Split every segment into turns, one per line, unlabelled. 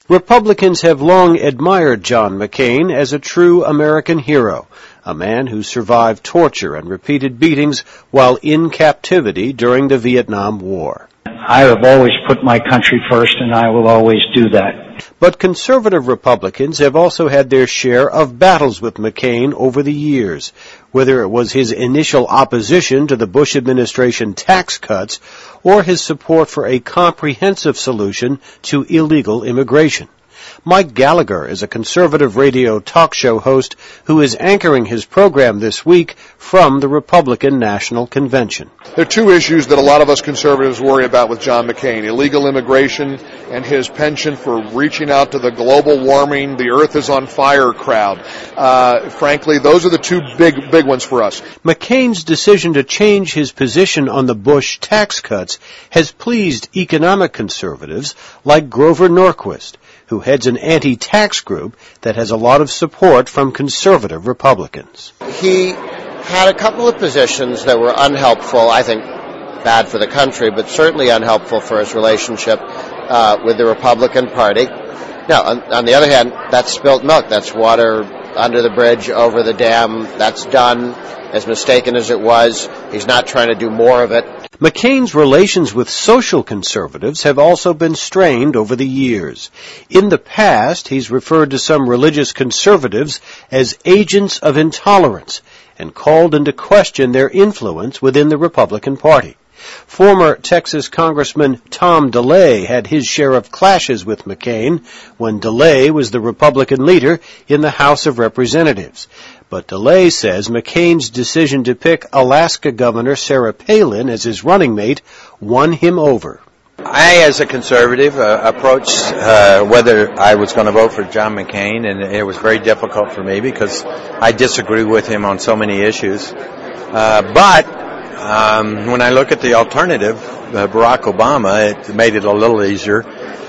Republicans have long admired John McCain as a true American hero, a man who survived torture and repeated beatings while in captivity during the Vietnam War.
I have always put my country first, and I will always do that.
But conservative Republicans have also had their share of battles with McCain over the years, whether it was his initial opposition to the Bush administration tax cuts or his support for a comprehensive solution to illegal immigration. Mike Gallagher is a conservative radio talk show host who is anchoring his program this week from the Republican National Convention.
There are two issues that a lot of us conservatives worry about with John McCain: illegal immigration and his penchant for reaching out to the global warming, the earth is on fire crowd. Frankly, those are the two big ones for us.
McCain's decision to change his position on the Bush tax cuts has pleased economic conservatives like Grover Norquist, who heads an anti-tax group that has a lot of support from conservative Republicans.
He had a couple of positions that were unhelpful, I think bad for the country, but certainly unhelpful for his relationship with the Republican Party. Now, on the other hand, that's spilt milk. That's water under the bridge, over the dam. That's done. As mistaken as it was, he's not trying to do more of it.
McCain's relations with social conservatives have also been strained over the years. In the past, he's referred to some religious conservatives as agents of intolerance and called into question their influence within the Republican Party. Former Texas Congressman Tom DeLay had his share of clashes with McCain when DeLay was the Republican leader in the House of Representatives. But DeLay says McCain's decision to pick Alaska Governor Sarah Palin as his running mate won him over.
I, as a conservative, approached whether I was going to vote for John McCain, and it was very difficult for me because I disagree with him on so many issues. But when I look at the alternative, Barack Obama, it made it a little easier.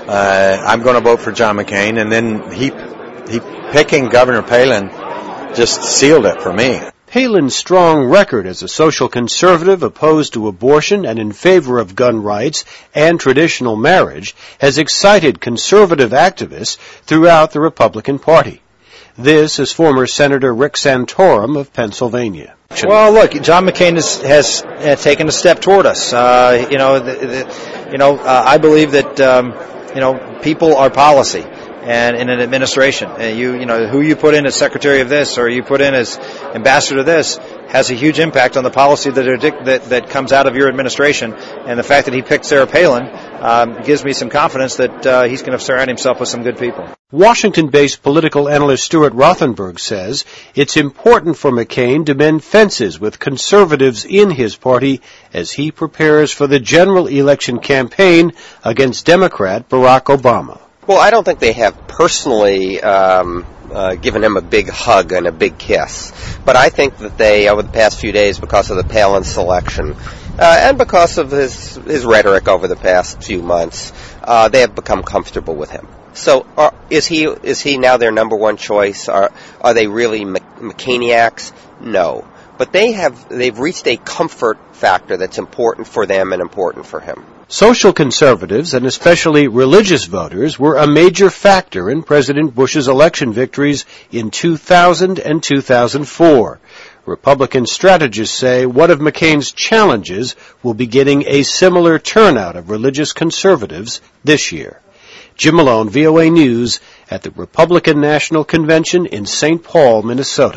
I'm going to vote for John McCain, and then he picking Governor Palin just sealed it for me.
Palin's strong record as a social conservative opposed to abortion and in favor of gun rights and traditional marriage has excited conservative activists throughout the Republican Party. This is former Senator Rick Santorum of Pennsylvania.
Well, look, John McCain has taken a step toward us. I believe that people are policy. And in an administration, who you put in as secretary of this or you put in as ambassador to this has a huge impact on the policy that comes out of your administration. And the fact that he picked Sarah Palin gives me some confidence that he's going to surround himself with some good people.
Washington-based political analyst Stuart Rothenberg says it's important for McCain to mend fences with conservatives in his party as he prepares for the general election campaign against Democrat Barack Obama.
Well, I don't think they have personally given him a big hug and a big kiss. But I think that they, over the past few days, because of the Palin selection, and because of his rhetoric over the past few months, they have become comfortable with him. So is he now their number one choice? Are they really McCainiacs? No. But they've reached a comfort factor that's important for them and important for him.
Social conservatives, and especially religious voters, were a major factor in President Bush's election victories in 2000 and 2004. Republican strategists say one of McCain's challenges will be getting a similar turnout of religious conservatives this year. Jim Malone, VOA News, at the Republican National Convention in St. Paul, Minnesota.